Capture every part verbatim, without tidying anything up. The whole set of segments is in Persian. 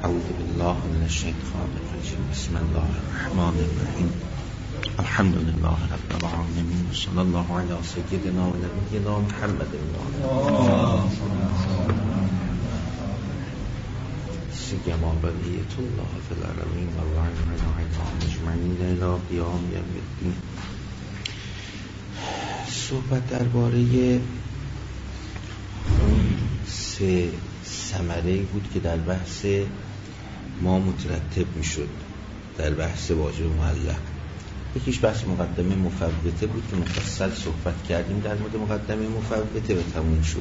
اعوذ بالله من الشیطان الرجیم. بسم الله الرحمن الرحیم. الحمد لله رب العالمین و صلی الله علی سیدنا و نبینا محمد سیما بقیت الله فی الارضین و الرحمن الرحیم اجمعین الی قیام یوم الدین. صحبت درباره سه ثمره بود که در بحث ما مترتب میشد در بحث واجب معلق. یکیش بحث مقدمه مفوته بود که مفصل صحبت کردیم در مورد مقدمه مفوته و تموم شد.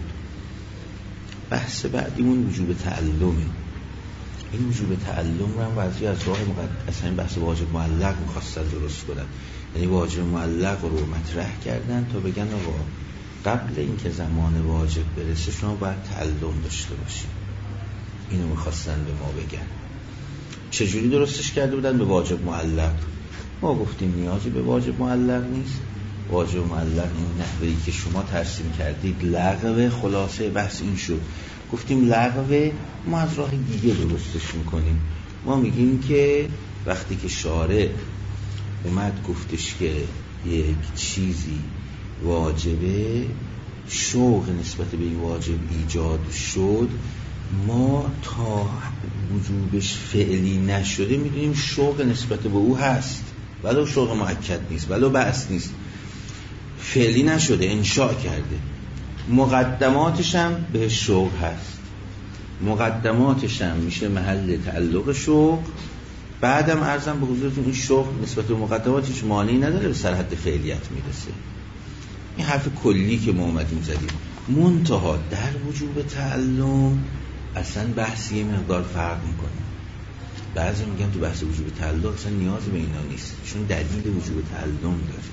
بحث بعدیمون وجوب تعلمه. این وجوب تعلم رو هم وضعی از راه مقدمه اصلا این بحث واجب معلق مخصص درست کنن، یعنی واجب معلق رو مطرح کردن تا بگن آقا قبل اینکه زمان واجب برسه شما باید تعلم داشته باشید. اینو میخواستن به ما بگن. چجوری درستش کرده بودن؟ به واجب معلق. ما گفتیم نیازی به واجب معلق نیست. واجب معلق این نحوهی که شما ترسیم کردید لغو. خلاصه بحث این شد گفتیم لغو، ما از راه دیگه درستش میکنیم. ما میگیم که وقتی که شارع اومد گفتش که یک چیزی واجبه، شوق نسبت به این واجب ایجاد شد، ما تا وجوبش فعلی نشده میدونیم شوق نسبت به او هست، ولو شوق مؤکد نیست، ولو بحث نیست، فعلی نشده، انشاء کرده. مقدماتش هم به شوق هست، مقدماتش هم میشه محل تعلق شوق. بعدم عرضم به حضورتون این شوق نسبت به مقدماتش مانعی نداره به سر حد فعلیت میرسه. این حرف کلی که ما اومدیم زدیم. منتها در وجوب تعلم اصلا بحثی مقدار فرق میکنه. بعضی میگن تو بحث وجوب تعلم اصلا نیازی به اینا نیست، چون دلیل وجوب تعلم داره،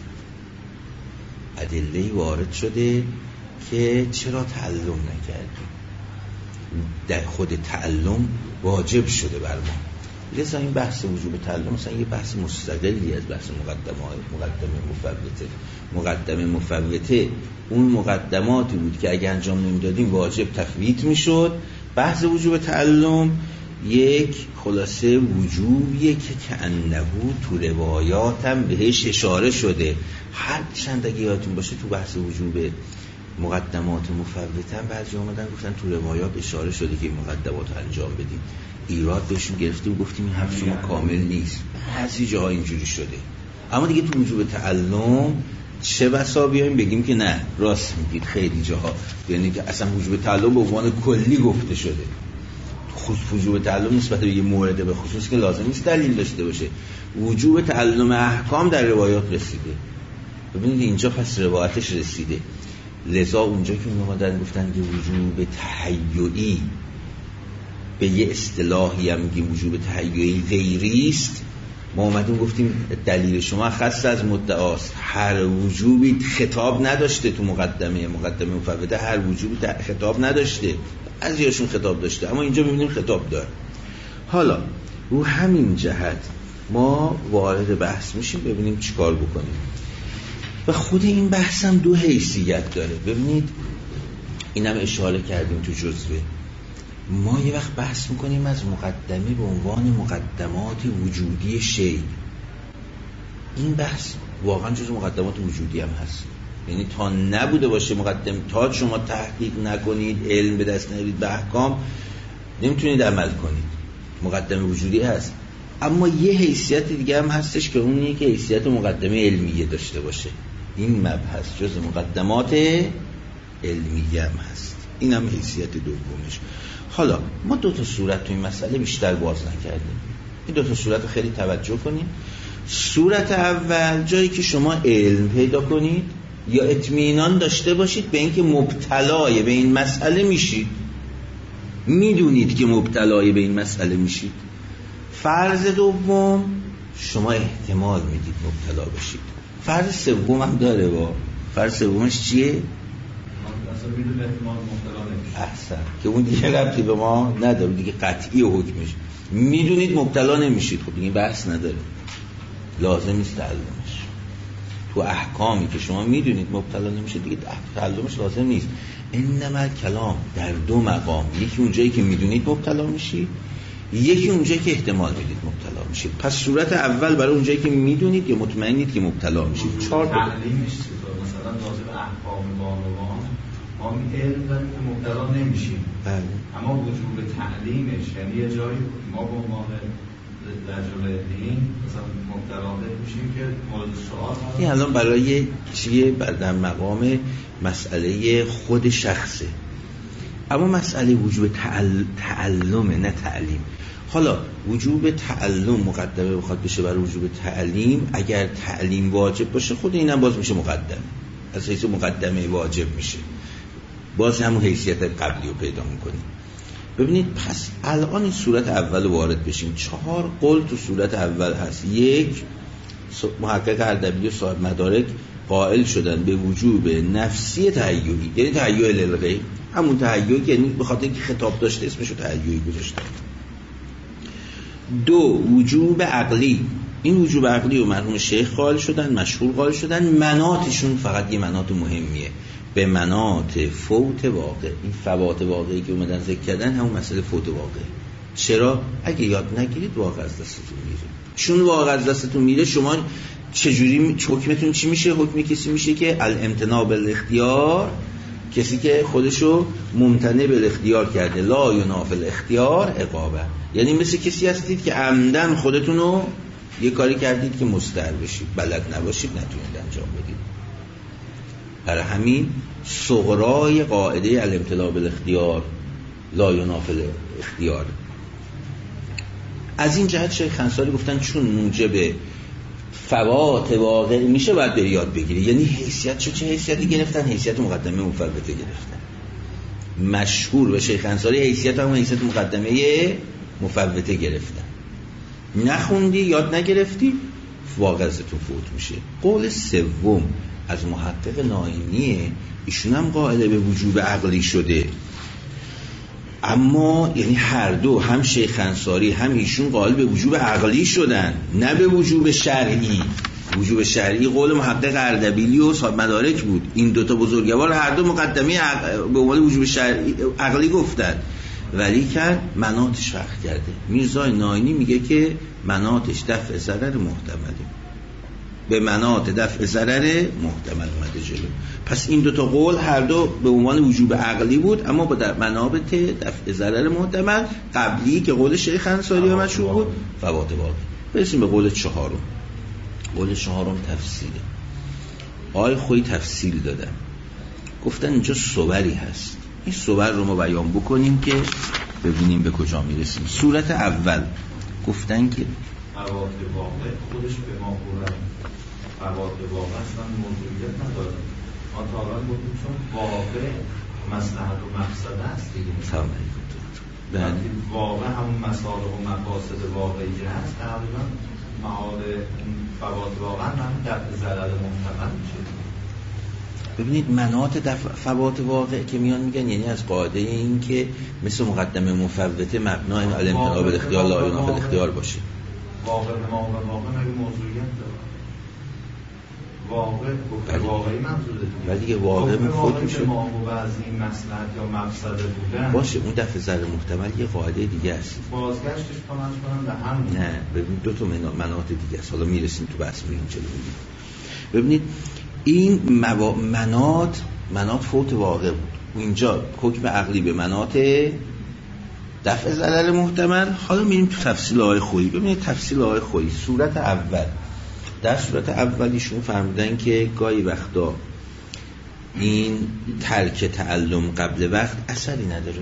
ادله‌ای وارد شده که چرا تعلم نکردیم، در خود تعلم واجب شده بر ما. لذا این بحث وجوب تعلم مثلا یه بحث مستقلی از بحث مقدمه مقدمه مفوته. مقدمه مفوته اون مقدماتی بود که اگه انجام نمیدادیم واجب تفویت میشد. بحث وجوب تعلم یک خلاصه وجوبیه که کأنه تو روایات هم بهش اشاره شده. هر چند اگه یادتون باشه تو بحث وجوب مقدمات مفوته هم بعضی آمدن گفتن تو روایات اشاره شده که مقدمات رو انجام بدیم. ایراد بهشون گرفتیم گفتیم این حرف شما کامل نیست، بعضی جاها اینجوری شده. اما دیگه تو وجوب تعلم چه بسا بیایم بگیم که نه راست میگید خیلی جاها، یعنی که اصلا وجوب تعلم به عنوان کلی گفته شده. خود وجوب تعلم نسبت به یه مورد به خصوص که لازم نیست دلیل داشته باشه. وجوب تعلم احکام در روایات رسیده. ببینید اینجا پس روایتش رسیده. لذا اونجا که اومدن گفتن که وجوب تحیعی به یه اصطلاحی هم میگیم وجوب تحیعی غیری است، ما اومدیم گفتیم دلیل شما خاص از مدعاست. هر وجوبی خطاب نداشته تو مقدمه مقدمه مفوته، هر وجوبی خطاب نداشته، بعضیاشون خطاب داشته، اما اینجا میبینیم خطاب داره. حالا رو همین جهت ما وارد بحث میشیم ببینیم چیکار بکنیم. و خود این بحث هم دو حیثیت داره. ببینید اینم اشاره کردیم تو جزوه. ما یه وقت بحث میکنیم از مقدمه به عنوان مقدمات وجودی شی. این بحث واقعا جزو مقدمات وجودی هم هست، یعنی تا نبوده باشه مقدم، تا شما تحقیق نکنید، علم به دست نیارید به احکام، نمیتونید عمل کنید. مقدمه وجودی هست. اما یه حیثیت دیگه هم هستش که اونیه که حیثیت مقدمه علمیه داشته باشه. این مبحث جز مقدمات علمیه هم هست. این هم حیثیت دومش. حالا ما دو تا صورت تو این مسئله بیشتر باز نکردیم. این دو تا صورت رو خیلی توجه کنیم. صورت اول جایی که شما علم پیدا کنید یا اطمینان داشته باشید به اینکه مبتلای به این مسئله میشید، میدونید که مبتلای به این مسئله میشید. فرض دوم شما احتمال میدید مبتلا بشید. فرض سوم هم داره. با فرض سومش چیه؟ احسن، که اون دیگه ربطی به ما نداره، دیگه قطعی حکمش میدونید مبتلا نمیشید. خب دیگه بحث نداره، لازم نیست تعلمش. تو احکامی که شما میدونید مبتلا نمیشید دیگه تعلمش لازم نیست. انما کلام در دو مقام، یکی اونجایی که میدونید مبتلا میشید، یکی اونجایی که احتمال میدید مبتلا میشید. پس صورت اول برای اونجایی که میدونید یا مطمئنید که مبتلا میشید. چهار تا تعلیمش چطور؟ مثلا راجع به احکام بانوان ما علم داریم که مبتلا نمیشیم، بله. اما وجوب تعلیمش یعنی یه جایی ما به عنوان رجل دین مثلا مبتلا میشیم که مورد سوال هست. این الان برای چیه؟ در مقام مسئله خود شخصه، اما مسئله وجوب تعل... تعلم نه تعلیم. حالا وجوب تعلم مقدمه بخواد بشه برای وجوب تعلیم، اگر تعلیم واجب باشه خود اینم باز میشه مقدمه، از حیث مقدمه واجب میشه، باز همون حیثیت قبلی رو پیدا میکنیم. ببینید پس الان این صورت اول وارد بشیم. چهار قول تو صورت اول هست. یک، محقق اردبیلی و صاحب مدارک قائل شدن به وجوب نفسی تهیعی، یعنی تهیع للغیر، همون تهیعی یعنی به خاطر اینکه خطاب داشته اسمشو تهیعی گذاشتن. دو، وجوب عقلی، این وجوب عقلی و مرحوم شیخ قائل شدن، مشهور قائل شدن. مناتشون فقط یه منات مهمیه، به منات فوت واقع. این فوات واقعی که اومدن ذکر کردن همون مسئله فوت واقع. چرا؟ اگه یاد نگیرید واقع از دستتون میره. چون واقع از دستتون میره شما چجوری حکمتون چی میشه؟ حکم کسی میشه که الامتناع بالاختیار، کسی که خودشو ممتنع بالاختیار کرده، لا ینافی الاختیار عقابه. یعنی مثل کسی هستید که عمدن خودتونو یه کاری کردید که مضطر بشید، بلد نباشید نتونید انجام بدید. برای همین صغرای قاعده الامتناع بالاختیار لا ینافی الاختیار. از این جهت شیخ انصاری گفتن چون موجب فوات واقع میشه باید بری یاد بگیری. یعنی حیثیت چه چه حیثیتی گرفتن؟ حیثیت مقدمه مفوته گرفتن. مشهور به شیخ انصاری حیثیت هم حیثیت مقدمه مفوته گرفتن. نخوندی یاد نگرفتی واقع ازتون فوت میشه. قول سوم از محقق ناینیه، ایشون هم قائل به وجوب عقلی شده، اما یعنی هر دو، هم شیخ انصاری هم ایشون قائل به وجوب عقلی شدن، نه به وجوب شرعی. وجوب شرعی قول محقق اردبیلی و صاحب مدارک بود. این دوتا بزرگوار هر دو مقدمه عق... به عنوان وجوب شرعی عقلی گفتن، ولی که مناتش فرق کرده. میرزای ناینی میگه که مناتش دفع ضرر محتمله، به منات دفع ضرر محتمل اومده جلو. پس این دوتا قول هر دو به عنوان وجوب عقلی بود، اما با منابط دفع ضرر محتمل قبلی که قول شیخ انصاری و مشهور بود فوات واقع. برسیم به قول چهارم. قول چهارم تفصیله. آی خوی تفصیل دادن، گفتن اینجا صوری هست. این صور رو ما بیان بکنیم که ببینیم به کجا میرسیم. صورت اول گفتن که فوات واقع خودش به ما قرآن فوات واقع اصلا موضوعیت نداره. ما تا حالا گفتیم چون واقع مصلحت و مقصد است دیگه. بله. واقع همون مصالح و مقاصد واقعی هست، تقریبا معاد فوات واقع هم دفع ضرر محتمل میشه. ببینید منات دفع فوات واقع که میان میگن یعنی از قاعده این که مثل مقدمه مفوته مبنا این الامتناع بالاختیار لا ینافی الاختیار باشه. واقع به ما و واقع مگه موضوعیت داره؟ واقع گفته واقعی منظوره دیگه. ولی دیگه واقع مفوت میشه. ما و بعضی مصلحت یا مقصد بودن باشه، اون دفع ضرر محتمل یه قاعده دیگه است. بازگشتش کنن کنن به همون. نه ببین دو تا منات دیگه است. حالا میرسیم تو بحث میریم جلو میگیم. ببینید این موا... منات منات فوت واقع بود. اینجا حکم عقلی به منات دفع ضرر محتمل. حالا میریم تو تفصیل آقای خویی. ببینید تفصیل آقای خویی صورت اول، در صورت اولیشون فرمودن که گاهی وقتا این ترک تعلم قبل وقت اثری نداره،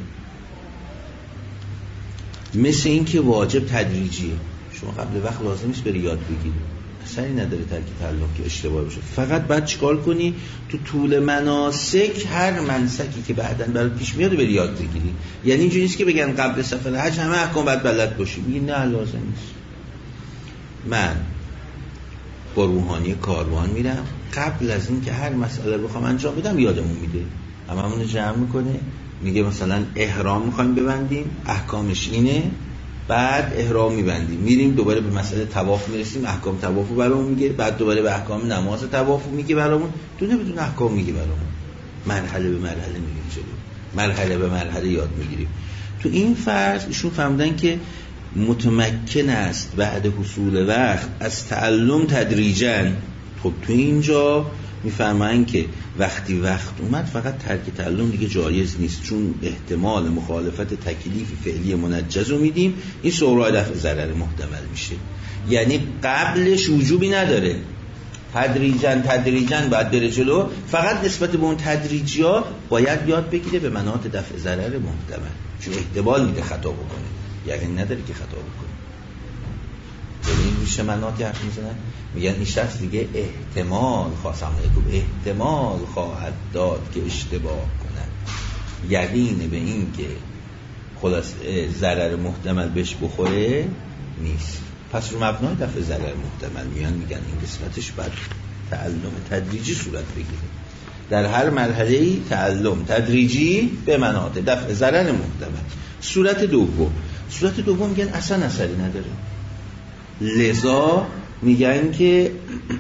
مثل این که واجب تدریجیه. شما قبل وقت لازم نیست بری یاد بگیری، اثری نداره ترک تعلم که اشتباه بشه. فقط باید چیکار کنی؟ تو طول مناسک هر منسکی که بعداً برات پیش میاد بری یاد بگیری. یعنی اینجوری نیست که بگن قبل سفر حج همه احکام باید بلد باشی. میگی نه لازم نیست. من با روحانی کاروان میرم، قبل از این که هر مسئله بخوام انجام بدم یادمون میده، هممون جمع میکنه، میگه مثلا احرام میخوایم ببندیم، احکامش اینه، بعد احرام میبندیم، میریم دوباره به مسئله طواف میرسیم، احکام طوافو برامون میگه، بعد دوباره به احکام نماز طوافو میگه برامون، دونه بدون احکام میگه برامون، مرحله به مرحله میریم جلو، مرحله به مرحله یاد میگیریم. تو این فرض ایشون فهمیدن که متمکن است بعد حصول وقت از تعلم تدریجاً. خب تو اینجا میفرمایند که وقتی وقت اومد فقط ترک تعلم دیگه جایز نیست، چون احتمال مخالفت تکلیف فعلی منجز رو میدیم، این سغرای دفع ضرر محتمل میشه. یعنی قبلش وجوبی نداره، تدریجاً تدریجاً باید بره جلو. فقط نسبت به اون تدریجی ها باید یاد بگیره به مناط دفع ضرر محتمل، چون احتمال میده خطا بکنه، یعنی نداره که خطا بکنه. یعنی میشه مناطی حرف میزنن میگن این شخص دیگه احتمال خواستم علیکم احتمال خواهد داد که اشتباه کنن، یقین به این که خلاص ضرر محتمل بهش بخوره نیست. پس رو مبنای دفع ضرر محتمل میان میگن این قسمتش باید تعلم تدریجی صورت بگیره. در هر مرحله‌ای تعلم تدریجی به مناط دفع ضرر محتمل. صورت دوم صورت دوم میگن اصلا اثری نداره، لذا میگن که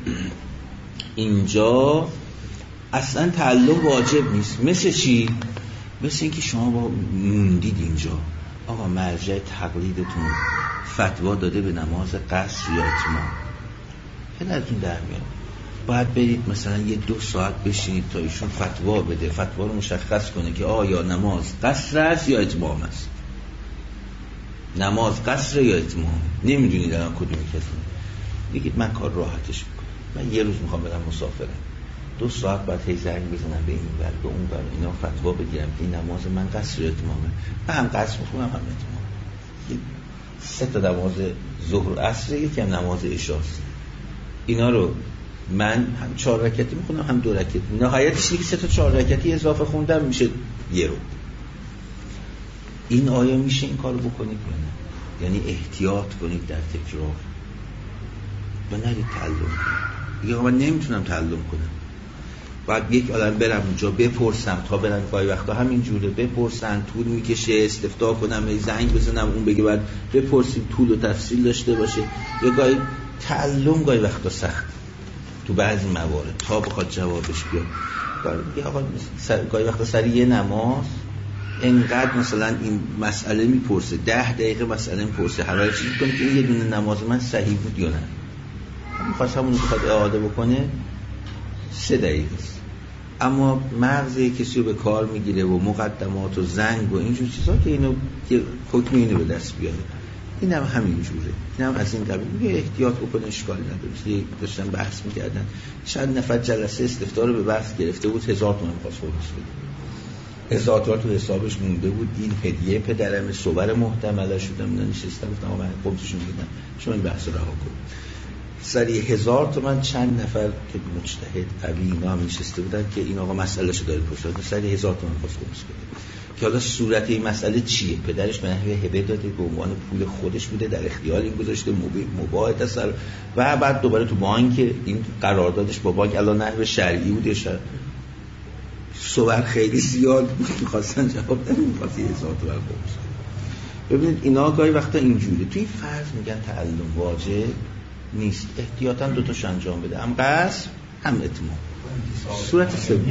اینجا اصلا تعلم واجب نیست. مثل چی؟ مثل این که شما با موندید اینجا آقا مرجع تقلیدتون فتوا داده به نماز قصر یا اتمام، پدرتون در میاد، باید برید مثلا یه دو ساعت بشینید تا ایشون فتوا بده، فتوا رو مشخص کنه که آیا نماز قصر است یا اتمام است، نماز قصر یا اتمام، نمیدونید الان کدومی کسی. بگید من کار راحتش میکنم، من یه روز میخوام برم مسافرم، دو ساعت بعد هی زنگ بزنم به این ور به اون ور اینا فتوا بگیرم که این نماز من قصر یا اتمامه، من هم قصر میخونم هم اتمام. سه تا نماز ظهر و عصر، یکی هم نماز عشاست، اینا رو من هم چهار رکعتی میخونم هم دو رکعتی، نهایتش دیگه سه تا چهار رکعتی اضافه خوندم میشه یه رو. این آیا میشه این کارو بکنید یا نه؟ یعنی احتیاط کنید در تکرار و نرید تعلم کنید. یا من نمیتونم تعلم کنم، باید یک عالم برم اونجا بپرسم، تا برم گاهی وقتا همین جوره بپرسن، طول میکشه، استفتاء کنم، زنگ بزنم اون بگه بعد بپرسیم، طول و تفصیل داشته باشه. یا گاهی تعلم گاهی وقتا سخت تو بعضی موارد تا بخواد جوابش بیاد. گاهی آقا گاهی وقتا سر یه نماز انقدر مثلا این مسئله میپرسه، ده دقیقه مسئله میپرسه، هر حالی چیزی کنه که این یه دونه نماز من صحیح بود یا نه، میخواست همون بخواد اعاده بکنه سه دقیقه است. اما مغز کسی رو به کار میگیره و مقدمات و زنگ و اینجور چیزا که اینو که حکم اینو به دست بیاره. این هم همین جوره، این هم از این قبیل. میگه احتیاط بکنه، اشکالی نداره. داشتن بحث میکردن، چند نفر جلسه استفتاء رو به بحث گرفته بود، هزار تومان می‌خواست خودش بده، هزار تومان تو حسابش مونده بود. این هدیه پدرم صور محتمله شدم، من نشستم گفتم آقا من قمتشون میدم، شما این بحث رو رها کن. سری هزار تومان چند نفر که مجتهد قوی اینا هم نشسته بودن که این آقا مسئله شو داره پرسید، سری هزار تومان خواست خودش بده که حالا صورت این مسئله چیه. پدرش به نحوه هبه داده، به عنوان پول خودش بوده، در اختیار این گذاشته، مباح تصرف، و بعد دوباره تو بانک این قراردادش با بانک الان نحوه شرعی بوده، صور خیلی زیاد بود، می‌خواستن جواب بدن، می‌خواستی هزار تومان خودش. ببینید اینا گاهی وقتا اینجوری توی فرض میگن تعلم واجب نیست، احتیاطاً دو تاش انجام بده، هم قصر هم اتمام. صورت سوم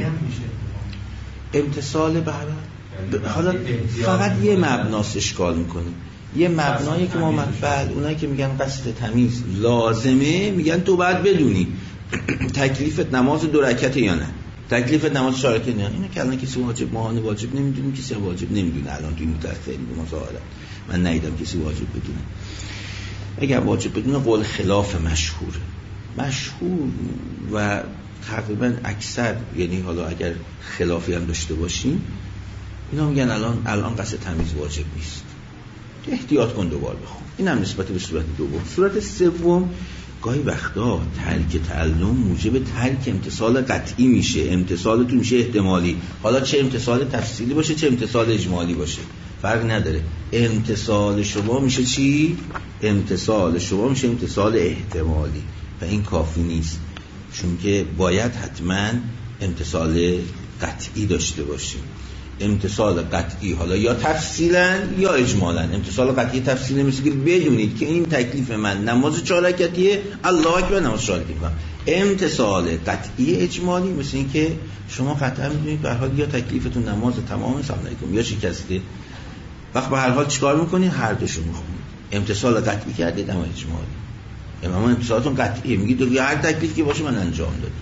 امتصال برای حالا فقط یه مبناس اشکال میکنه، یه مبنایی که ما مطبل اونایی که میگن قصد تمیز لازمه میگن تو باید بدونی تکلیفت نماز دو رکعته یا نه، تکلیفت نماز چهار رکعته یا نه. اینا که الان کسی واجب ماهانه واجب نمیدونیم، کسی واجب نمیدونه الان توی متأخرین مظاهرات من ندیدم کسی واجب بدونه. اگر واجب بدونه قول خلاف مشهور مشهور و تقریبا اکثر، یعنی حالا اگر خلافی هم داشته باشیم اینا میگن الان الان قصد تمیز واجب نیست، احتیاط کن دوبار بخون. این هم نسبت به صورت دوم. صورت سوم گاهی وقتا ترک تعلم موجب ترک امتصال قطعی میشه، امتصال تو میشه احتمالی، حالا چه امتصال تفصیلی باشه چه امتصال اجمالی باشه فرق نداره. امتصال شما میشه چی؟ امتصال شما میشه امتصال احتمالی و این کافی نیست، چون که باید حتما امتصال قطعی داشته باشیم. امتصال قطعی حالا یا تفصیلا یا اجمالا. امتصال قطعی تفصیلی مثل که بدونید که این تکلیف من نماز چهار رکعتیه، الله اکبر نماز چهار رکعتی. امتصال قطعی اجمالی مثل این که شما قطعا میدونید به هر حال یا تکلیفتون نماز تمام سلام علیکم یا شکسته، وقت به هر حال چیکار میکنید؟ هر دوشو میخونید. امتصال قطعی کردید اما اجمالی، اما امتصالاتون قطعیه، میگید هر تکلیف که باشه من انجام دادم.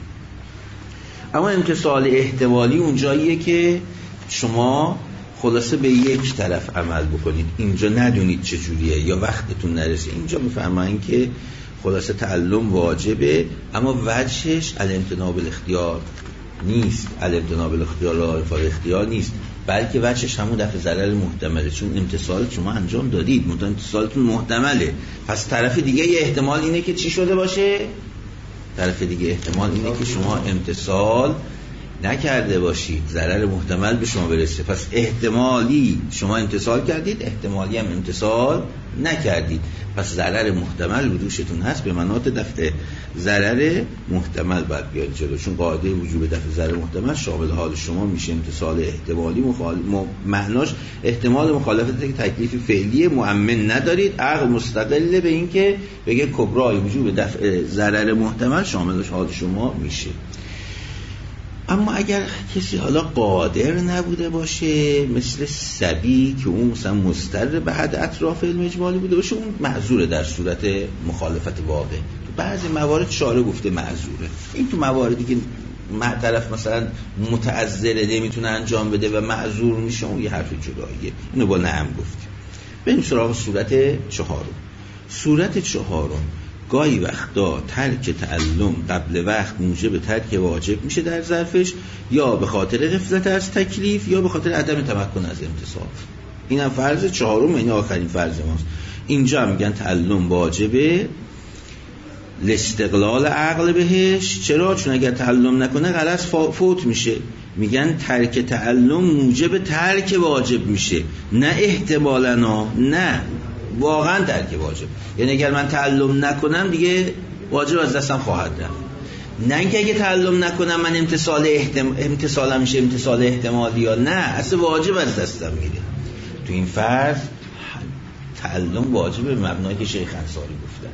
اما امتصال احتمالی اونجاییه که شما خلاصه به یک طرف عمل بکنید، اینجا ندونید چجوریه یا وقتتون نرسه. اینجا میفرمایین که خلاصه تعلم واجبه اما وجهش الامتناع بالاختیار نیست، الامتناع بالاختیار را افعال اختیار نیست، بلکه وجهش همون دفع ضرر محتمله، چون امتصال شما انجام دادید، منتها امتصالتون محتمله. پس طرف دیگه یه احتمال اینه که چی شده باشه؟ طرف دیگه احتمال اینه که شما امتصال نکرده باشید، ضرر محتمل به شما برسه. پس احتمالی شما امتصال کردید، احتمالی هم امتصال نکردید، پس ضرر محتمل به دوشتون هست، به مناط دفع ضرر محتمل باید بیاد جلو، چون قاعده وجوب دفع ضرر محتمل شامل حال شما میشه. امتصال احتمالی مخالف م... معناش احتمال مخالفت که تکلیف فعلی مؤمن ندارید، عقل مستقل به این که بگه کبرای وجوب دفع ضرر محتمل شامل حال شما میشه. اما اگر کسی حالا قادر نبوده باشه، مثل صبی که اون مثلا مضطر به حد اطراف علم اجمالی بوده باشه، اون معذوره در صورت مخالفت واقع. تو بعضی موارد شارع گفته معذوره. این تو مواردی که طرف مثلا متعذره نمیتونه انجام بده و معذور میشه، اون یه حرف جداییه. اینو با نعم گفتیم. بریم سراغ صورت چهارم. صورت چهارم گاهی وقتا ترک تعلم قبل وقت موجب ترک واجب میشه در ظرفش، یا به خاطر غفلت از تکلیف یا به خاطر عدم تمکن از امتصال. اینم فرض چهارم، این آخرین فرض ماست. اینجا میگن تعلم واجبه لاستقلال عقل بهش. چرا؟ چون اگر تعلم نکنه غلط فوت میشه. میگن ترک تعلم موجب ترک واجب میشه، نه احتمالاً، نه واقعا ترک واجب. یعنی اگر من تعلم نکنم دیگه واجب از دستم خواهد رفت، نه اینکه اگه تعلم نکنم من امتصال احتم... امتصالم میشه امتصال احتمالی، یا نه اصلا واجب از دستم میره. تو این فرض تعلم واجب به مبنایی که شیخ انصاری گفتن.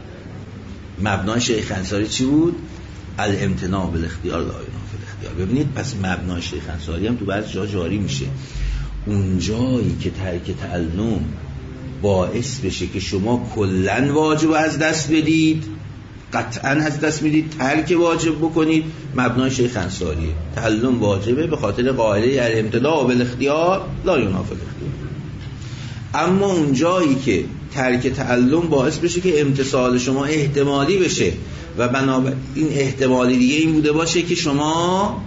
مبنای شیخ انصاری چی بود؟ الامتناع بالاختیار لا ینافی الاختیار. ببینید پس مبنای شیخ انصاری هم تو بعضی جا جاری میشه. اون جایی که ترک تعلم باعث بشه که شما کلن واجب از دست بدید، قطعا از دست میدید، ترک واجب بکنید، مبنای شیخ انصاریه. تعلم واجبه به خاطر قاعده الامتناع بالاختیار لا ینافی الاختیار. اما اون جایی که ترک تعلم باعث بشه که امتصال شما احتمالی بشه و بنابراین این احتمالی دیگه این بوده باشه که شما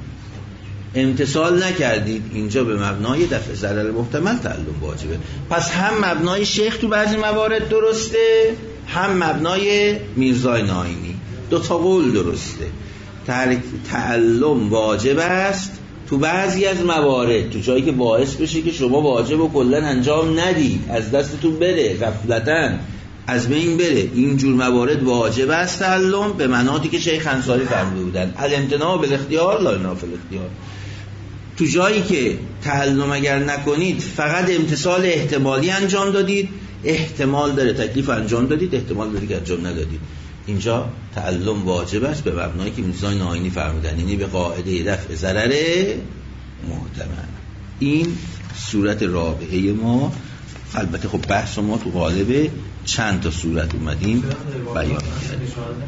امتصال نکردید، اینجا به مبنای دفع ضرر محتمل تعلم واجبه. پس هم مبنای شیخ تو بعضی موارد درسته، هم مبنای میرزای ناینی. دو تا قول درسته. ترک تعلم واجب است تو بعضی از موارد، تو جایی که باعث بشه که شما واجب و کلن انجام ندید، از دستتون بره، غفلتاً از بین بره. اینجور موارد واجب است تعلم به مناطی که شیخ انصاری فرموده بودن الامتناع بالاختیار لا ینافی الاختیار. تو جایی که تعلم اگر نکنید فقط امتصال احتمالی انجام دادید، احتمال داره تکلیف انجام دادید، احتمال داره که انجام ندادید، اینجا تعلم واجب است به مبنایی که میرزای ناینی فرمودن، یعنی به قاعده دفع ضرر محتمل. این صورت رابعه ما. البته خب بحث ما تو قالب چند تا صورت اومدیم بیان کردیم.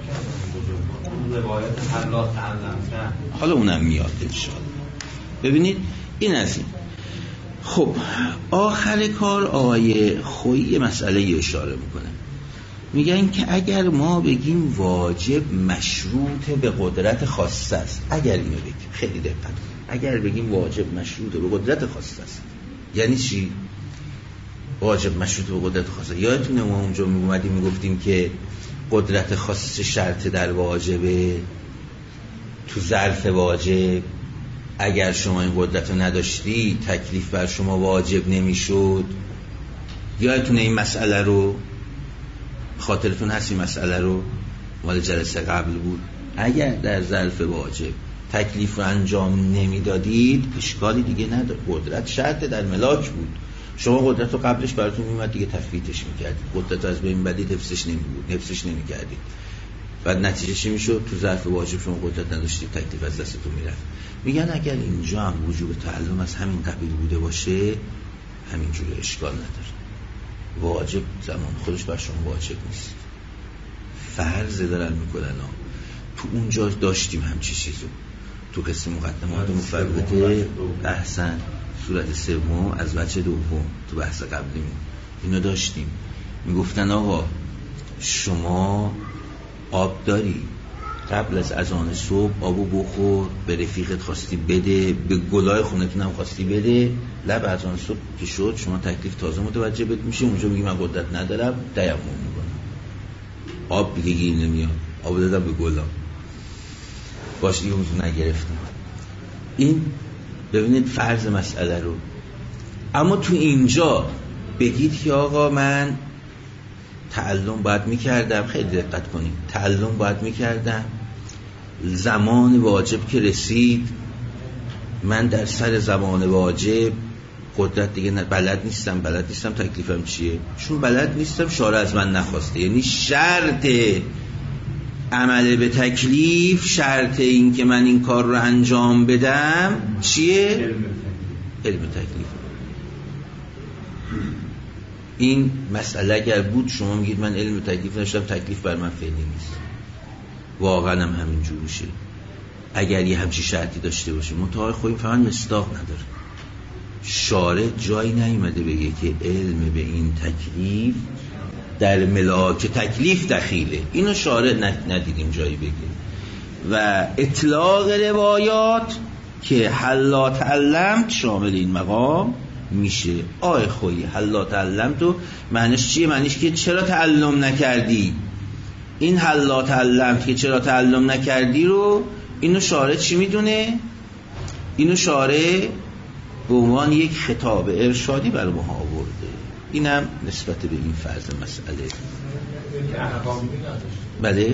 حالا اونم میاد انشاءالله. ببینید این از این. خب آخر کار آیه خویی مسئله اشاره میکنه. میگن که اگر ما بگیم واجب مشروط به قدرت خاصه است، اگر اینو بگیم خیلی دقت کنید، اگر بگیم واجب مشروط به قدرت خاصه است یعنی چی؟ واجب مشروط به قدرت خاصه، یادتونه ما اونجا میگومدیم میگفتیم که قدرت خاصه شرط در واجبه، تو ظرف واجب اگر شما این قدرت رو نداشتی تکلیف بر شما واجب نمیشد. یادتونه این مسئله رو؟ خاطرتون هست این مسئله رو؟ مال جلسه قبل بود. اگر در ظرف واجب تکلیف رو انجام نمیدادید اشکالی دیگه نداره، قدرت شرط در ملاک بود. شما قدرت رو قبلش براتون میومد دیگه تفویتش میکردید، قدرت رو از بین بدید، حفظش نمیبود، حفظش نمیکردید، بعد نتیجه چی میشد؟ تو ظرف واجب شما قدرت نداشتید، تکلیف از دستتون میرفت. میگن اگر اینجا هم وجوب تعلم از همین قبیل بوده باشه همینجوری اشکال نداره. واجب زمان خودش بر شما واجب نیست، فرض دارن میکنن ها. تو اونجا داشتیم همچی چیزو تو قسم مقدمات مفرده احسن صورت سوم از وجه دوم تو بحث قبلیمون اینو داشتیم. میگفتن آقا شما آب داری، قبل از اذان صبح آبو بخور، به رفیقت خواستی بده، به گلای خونتون هم خواستی بده، لب اذان صبح که شد شما تکلیف تازه متوجه بد میشه. اونجا میگی من قدرت ندارم، تیمم میکنم، آب دیگه گیر نمیاد، آب دادم به گلام، باشه دیگه اونجا نگرفتم. این ببینید فرض مسئله رو. اما تو اینجا بگید که آقا من تعلم باید میکردم، خیلی دقت کنید، تعلم باید میکردم، زمان واجب که رسید من در سر زمان واجب قدرت دیگه بلد نیستم، بلد نیستم تکلیفم چیه، چون بلد نیستم شارع از من نخواسته. یعنی شرط عمل به تکلیف، شرط این که من این کار رو انجام بدم چیه؟ علم تکلیف. این مسئله اگر بود شما میگید من علم تکلیف نشدم، تکلیف بر من فعلی نیست، واقعا هم همین جور میشه اگر یه همچی شرطی داشته باشه. منتها خودم فقط مصداق نداره، شارع جایی نیومده بگه که علم به این تکلیف در ملاک تکلیف دخیله، اینو شارع ندیدیم جایی بگه. و اطلاق روایات که حلا تعلمت شامل این مقام میشه. آی خویی حلا تعلمت تو معنیش چیه؟ معنیش که چرا تعلم نکردی. این حلا تعلمت که چرا تعلم نکردی رو اینو شارع چی میدونه؟ اینو شارع به عنوان یک خطاب ارشادی برای ما آورده. اینم نسبت به این فرض مسئله. بله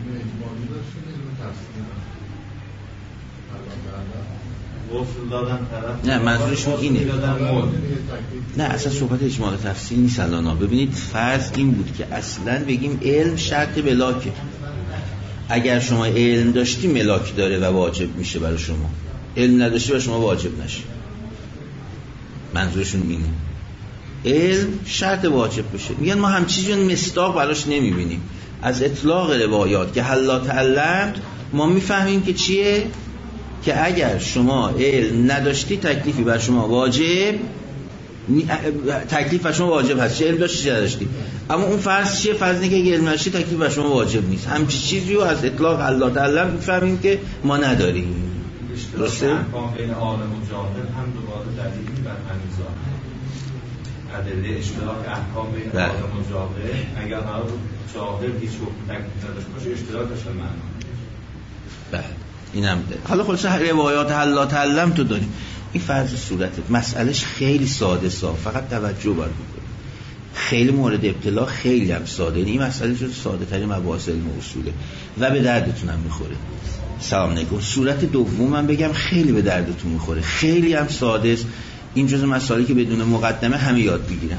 نه منظورشون اینه، نه اصلا صحبت اجمال تفصیل نیست الان. ببینید فرض این بود که اصلا بگیم علم شرط ملاکه. اگر شما علم داشتی ملاک داره و واجب میشه برای شما، علم نداشتی برای شما واجب نشه. منظورشون اینه، علم شرط واجب بشه. میگن ما همچیزی مصداق براش نمیبینیم. از اطلاق روایات که حلا تعلمت ما میفهمیم که چیه؟ که اگر شما علم نداشتی تکلیفی بر شما واجب، تکلیف بر شما واجب هست، چه علم داشتی چه نداشتی. اما اون فرض چیه؟ فرض اینه که اگه علم نداشتی تکلیف بر شما واجب نیست. همچین چیزی رو از اطلاق حلا تعلمت میفهمیم که ما نداریم. درسته؟ احکام بین عالم و جاهل هم دوباره دلیلی بر همین ظاهر. ادله اشتراک احکام بین عالم و جاهل اگر قرار بود جاهل هیچ حکم تکلیف نداشته باشه اشتراک داشته معنا. بله اینم ده. حالا خلاص روایات حلا تعلم تو داریم. این فرض صورتت مسئلهش خیلی ساده سا، فقط توجه باید بکنید. خیلی مورد ابتلا، خیلی هم ساده. این مسئله جز ساده ترین مباحث علم اصوله و به دردتون هم میخوره. سلام علیکم. صورت دوم من بگم خیلی به دردتون میخوره، خیلی هم ساده است. این جز مسائلی که بدون مقدمه همه یاد بگیرن.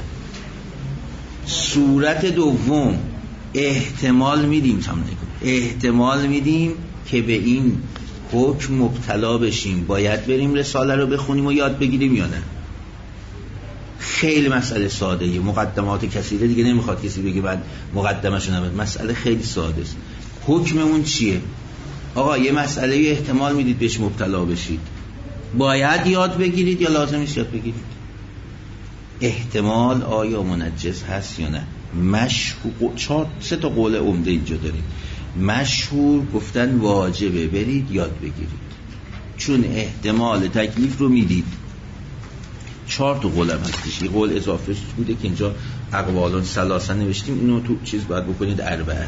صورت دوم احتمال میدیم، سلام علیکم، احتمال میدیم که به این حکم مبتلا بشیم، باید بریم رساله رو بخونیم و یاد بگیریم یا نه. خیلی مسئله ساده یه مقدمات کثیره دیگه نمیخواد کسی بگه من مقدمه‌شو نمیدونم. مسئله خیلی ساده است. حکممون چیه؟ آقا یه مسئله یه احتمال میدید بهش مبتلا بشید، باید یاد بگیرید یا لازم نیست یاد بگیرید؟ احتمال آیا منجز هست یا نه؟ مشهور چهار سه تا قول عمده اینجا داریم. مشهور گفتن واجبه برید یاد بگیرید چون احتمال تکلیف رو میدید. چهار تا قول هم هستش، یه قول اضافه بوده که اینجا اقوالون ثلاثه نوشتیم، اینو تو چیز باید بکنید اربعه.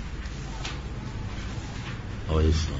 آقای اسلام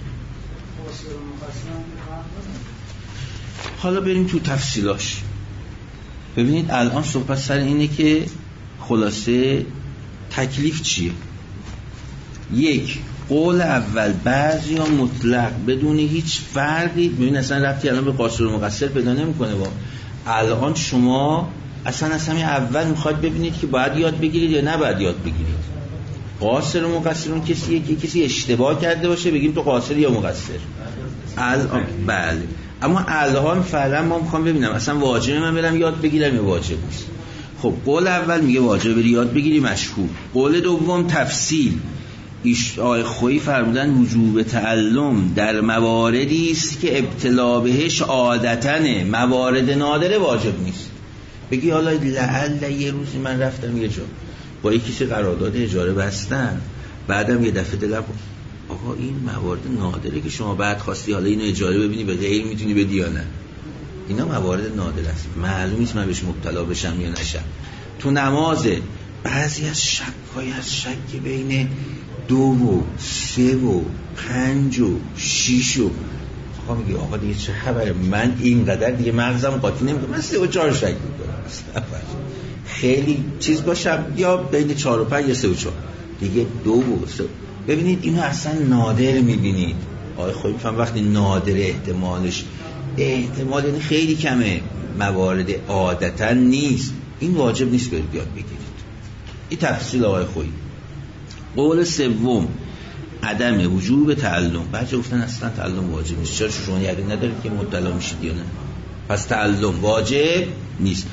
حالا بریم تو تفصیلاش. ببینید الان صحبت سر اینه که خلاصه تکلیف چیه. یک قول اول بعضی ها مطلق بدون هیچ فردی، ببین اصلا ربطی الان به قاصر و مقصر پیدا نمیکنه. با الان شما اصلا از همین اول میخواید ببینید که باید یاد بگیرید یا نه باید یاد بگیرید. قاصر و مقصر اون کسیه که کسی اشتباه کرده باشه بگیم تو قاصر یا مقصر. الان بله، اما الان فعلا ما میخوام ببینم اصلا واجبه من برم یاد بگیرم یا واجب نیست. خب قول اول میگه واجب بری یاد بگیری مشهور. قول دوم تفصیل. ایش آقای خویی فرمودن وجوب تعلم در مواردی است که ابتلا بهش عادتنه، موارد نادره واجب نیست. بگی حالا لعل یه روزی من رفتم یه جا با یکی کسی قرارداد اجاره بستن، بعدم یه دفعه دلم آقا این موارد نادره که شما بعد خواستی حالا اینو اجاره ببینی به غیر میتونی بدی یا نه، اینا موارد نادر است، معلوم نیست من بهش مبتلا بشم یا نشم. تو نماز بعضی از شک‌های از شک بین دو و سه و پنج و شیش و آقا میگه آقا دیگه چه خبره، من اینقدر دیگه مغزم قاطی نمیکنه، من سه و چهار شک میکنم، خیلی چیز باشم یا بین چهار و پنج یا سه و چهار دیگه دو و سه. ببینید اینو اصلا نادر میبینید. آقای خویی میفهم وقتی نادر احتمالش احتمال یعنی خیلی کمه، موارد عادتا نیست، این واجب نیست برید یاد بگیرید. این تفصیل آقای خویی. قول سوم عدم وجوب تعلم. بعضی گفتن اصلا تعلم واجب نیست. چرا شما یقین ندارید که مبتلا میشید یا نه؟ پس تعلم واجب نیست.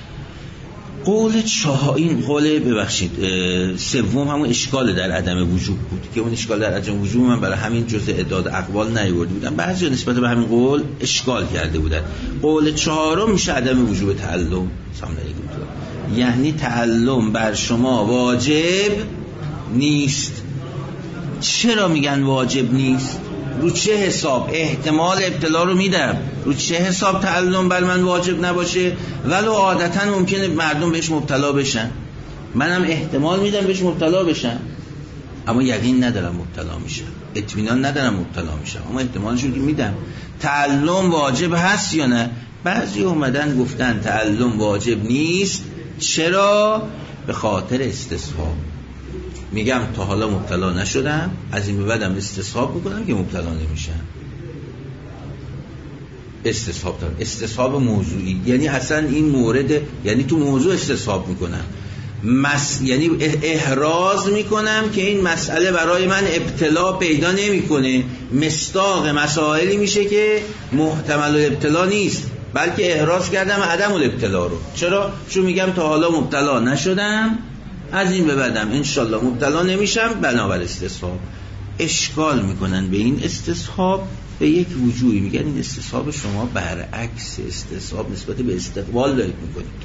قول چهار این قول ببخشید سوم همون اشکال در عدم وجوب بود که اون اشکال در عدم وجوب من برای همین جزء اعداد اقوال نیاورده بودم، بعضی نسبت به همین قول اشکال کرده بودن. قول چهارم میشه عدم وجوب تعلم. سلام علیکم. یعنی تعلم بر شما واجب نیست. چرا میگن واجب نیست؟ رو چه حساب؟ احتمال ابتلا رو میدم، رو چه حساب تعلم بر من واجب نباشه؟ ولو عادتا ممکنه مردم بهش مبتلا بشن، منم احتمال میدم بهش مبتلا بشن، اما یقین ندارم مبتلا میشم، اطمینان ندارم مبتلا میشم، اما احتمالشو که میدم. تعلم واجب هست یا نه؟ بعضی اومدن گفتن تعلم واجب نیست. چرا؟ به خاطر استصحاب. میگم تا حالا مبتلا نشدم، از این به بعدم استصحاب میکنم که مبتلا نمیشم. استصحاب دارم، استصحاب موضوعی، یعنی اصلا این مورد، یعنی تو موضوع استصحاب میکنم، مس... یعنی احراز میکنم که این مسئله برای من ابتلا پیدا نمیکنه، مصداق مسائلی میشه که محتمل الابتلا نیست، بلکه احراز کردم عدم الابتلا رو. چرا؟ چون میگم تا حالا مبتلا نشدم، از این به بعدم انشالله مبتلا نمیشم، بنابر استصحاب. اشکال میکنن به این استصحاب به یک وجوهی، میگن این استصحاب شما برعکس استصحاب نسبت به استقبال دارید میکنید.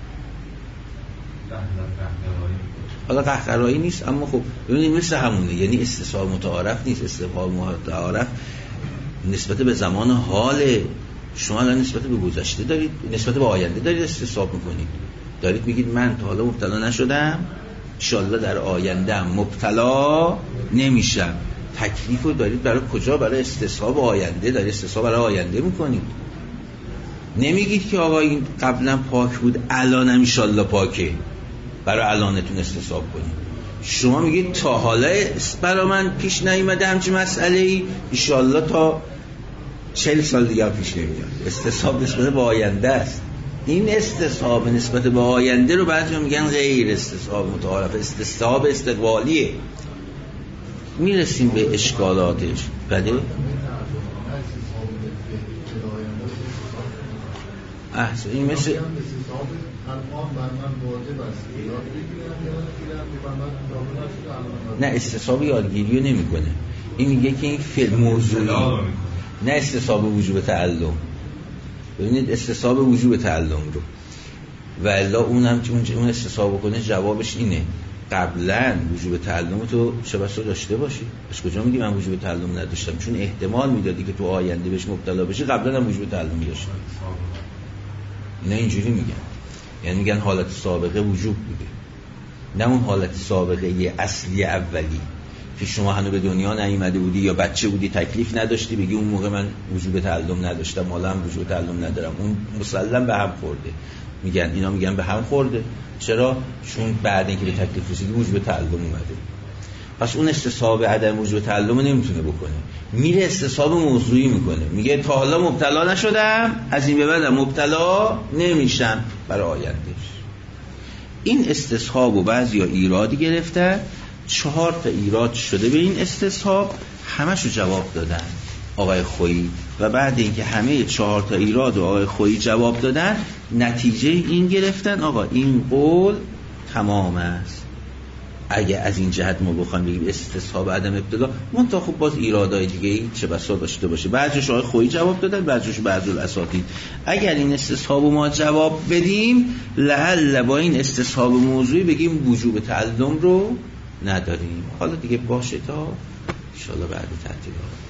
حالا قهقرایی نیست، اما خب ببینید مثل همونه، یعنی استصحاب متعارف نیست. استصحاب متعارف نسبت به زمان حال شما، الان نسبت به گذشته دارید، نسبت به آینده دارید استصحاب میکنید، دارید میگید من تا حالا مبتلا نشدم، انشالله در آینده مبتلا نمیشم. تکلیف رو دارید برای کجا؟ برای استصحاب آینده، دارید استصحاب برای آینده میکنید. نمیگید که آقا این قبلا پاک بود الان هم انشالله پاکه، برای الانتون استصحاب کنید. شما میگید تا حالا برای من پیش نیومده همچین مسئله‌ای، انشالله تا چهل سال دیگه پیش نمیاد. استصحاب نسبت به آینده است. این استصحاب نسبت به آینده رو بعضی میگن غیر استصحاب متعارف، استصحاب استقبالیه. میرسیم به اشکالاتش. بله احسن. این مثل نه استصحاب یادگیری رو نمی کنه، این میگه که این فعل موضوعی، نه استصحاب وجوب تعلم. ببینید استصحاب وجوب تعلم رو و الا اونم که اون استصحاب کنه جوابش اینه قبلا وجوب تعلم تو چه بسا داشته باشی. از کجا میگی من وجوب تعلم نداشتم؟ چون احتمال میدادی که تو آینده بهش مبتلا بشی، قبلا هم وجوب تعلم داشتی. اینا اینجوری میگن، یعنی میگن حالت سابقه وجوب بوده، نه اون حالت سابقه اصلی اولی که شما هنوز به دنیا نیامده بودی یا بچه بودی تکلیف نداشتی بگی اون موقع من وجوب تعلم نداشتم، حالا هم وجوب تعلم ندارم. اون مسلم به هم خورده. میگن اینا میگن به هم خورده. چرا؟ چون بعد اینکه به تکلیف رسیدی وجوب تعلم اومده. پس اون استصحاب عدم وجوب تعلم نمیتونه بکنه، میره استصحاب موضوعی میکنه، میگه تا حالا مبتلا نشدم، از این به بعد مبتلا نمیشم برای آینده. این استصحاب و بعضیا ایرادی گرفتن، چهار تا ایراد شده به این استصحاب، همشو جواب دادن. آقای خویی و بعد اینکه همه چهار تا ایراد و آقای خویی جواب دادن، نتیجه این گرفتن آقا این قول تمام است. اگه از این جهت ما بخوایم بگیم استصحاب عدم ابتدا، منتها خب باز ایرادای دیگه ای چه بسا داشته باشه. بعضیش آقای خویی جواب دادن، بعضیش بعضی الاساتید. اگر این استصحاب ما جواب بدیم، لعل با این استصحاب موضوعی بگیم وجوب تعلم رو نداریم. حالا دیگه باشه تا ان شاءالله بعد تعطیلات.